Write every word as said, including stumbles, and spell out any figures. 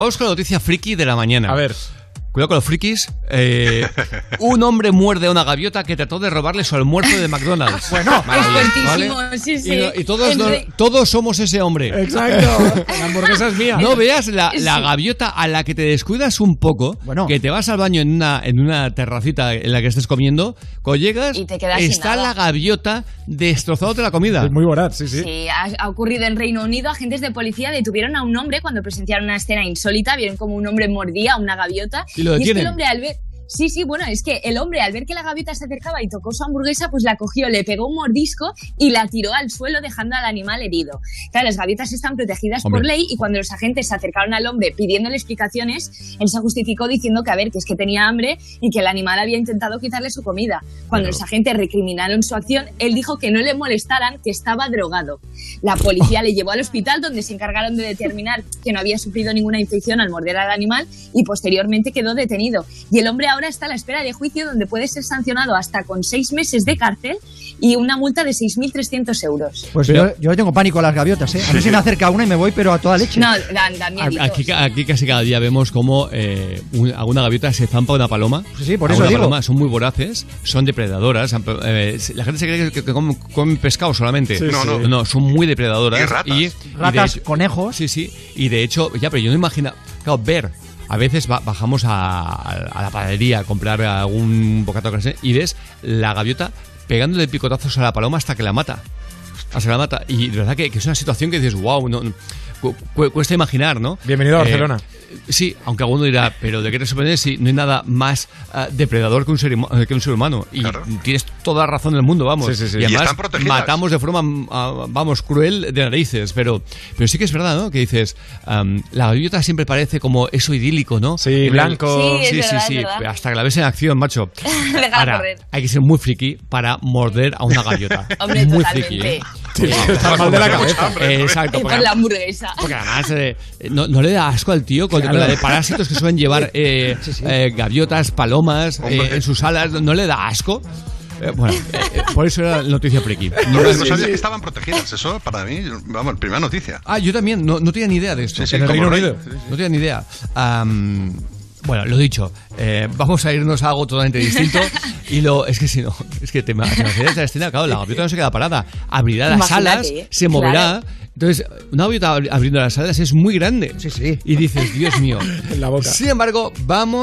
Vamos con la noticia friki de la mañana. A ver. Cuidado con los frikis. Eh, un hombre muerde a una gaviota que trató de robarle su almuerzo de McDonald's. Bueno, expertísimo, ¿vale? sí, sí. Y, y todos, no, Entre... todos somos ese hombre. Exacto. La hamburguesa es mía. No veas la, la gaviota a la que te descuidas un poco, bueno. que te vas al baño en una, en una terracita en la que estés comiendo, cuando llegas, y te quedas sin está nada. la gaviota destrozándote la comida. Es muy voraz, sí, sí. Sí, ha, ha ocurrido en Reino Unido. Agentes de policía detuvieron a un hombre cuando presenciaron una escena insólita. Vieron como un hombre mordía a una gaviota. Y lo y es detienen. que el hombre al ver... Sí, sí, bueno, es que el hombre al ver que la gaviota se acercaba y tocó su hamburguesa, pues la cogió, le pegó un mordisco y la tiró al suelo dejando al animal herido. Claro, las gaviotas están protegidas Hombre. por ley y cuando los agentes se acercaron al hombre pidiéndole explicaciones, él se justificó diciendo que, a ver, que es que tenía hambre y que el animal había intentado quitarle su comida. Cuando Pero... los agentes recriminaron su acción, él dijo que no le molestaran, que estaba drogado. La policía le llevó al hospital donde se encargaron de determinar que no había sufrido ninguna infección al morder al animal y posteriormente quedó detenido. Y el hombre ahora está a la espera de juicio donde puede ser sancionado hasta con seis meses de cárcel y una multa de seis mil trescientos euros. Pues pero... yo, yo le tengo pánico a las gaviotas, ¿eh? A ver si me acerca una y me voy, pero a toda leche. No, dan, dan mieditos. Aquí, aquí casi cada día vemos cómo eh, un, alguna gaviota se zampa una paloma. Sí, sí, por eso alguna digo. paloma, son muy voraces, son depredadoras. Eh, la gente se cree que, que comen, comen pescado solamente. Sí, no, sí. no. No, son muy depredadoras. Y ratas. Y, Ratas, y de hecho, conejos. Sí, sí. Y de hecho, ya, pero yo no imagino. Claro, ver. A veces va, bajamos a, a la panadería a comprar algún bocata y ves la gaviota pegándole picotazos a la paloma hasta que la mata. Hasta que la mata. Y de verdad que, que es una situación que dices, wow, no, cu, cu, cuesta imaginar, ¿no? Bienvenido a Barcelona. Eh, sí, aunque alguno dirá, pero ¿de qué te sorprende si no hay nada más uh, depredador que un, ser, que un ser humano? Y claro. Tienes toda la razón del mundo, vamos. Sí, sí, sí. Y además y matamos de forma, uh, vamos, cruel de narices. Pero, pero sí que es verdad, ¿no? Que dices, um, la gaviota siempre parece como eso idílico, ¿no? Sí, blanco. Sí, es Sí, verdad, sí, sí. es verdad. Hasta que la ves en acción, macho. Déjala Ahora, correr. hay que ser muy friki para morder a una gaviota. Hombre, muy totalmente. friki, ¿eh? Sí, está mal de la cabeza. Eh, exacto. Y Porque, por la hamburguesa. porque además eh, no, no le da asco al tío con, Claro. con la de parásitos que suelen llevar eh, Sí, sí. eh, gaviotas, palomas eh, Hombre. en sus alas. ¿No le da asco? Eh, bueno, eh, eh, por eso era noticia friki. No, No, no sabía que estaban protegidas. Eso para mí, vamos, primera noticia. ah, yo también no, no tenía ni idea de esto. Sí, sí, En el como Reino rey. Unido. No tenía ni idea. Um, bueno, lo dicho, eh, vamos a irnos a algo totalmente distinto. Y lo es que si no, es que te imaginas esa escena, claro, la gaviota no se queda parada. Abrirá las Imagínate, alas, ¿eh? se moverá. Claro. Entonces, una gaviota abriendo las alas es muy grande. Sí, sí. Y dices, Dios mío. En la boca. Sin embargo, vamos.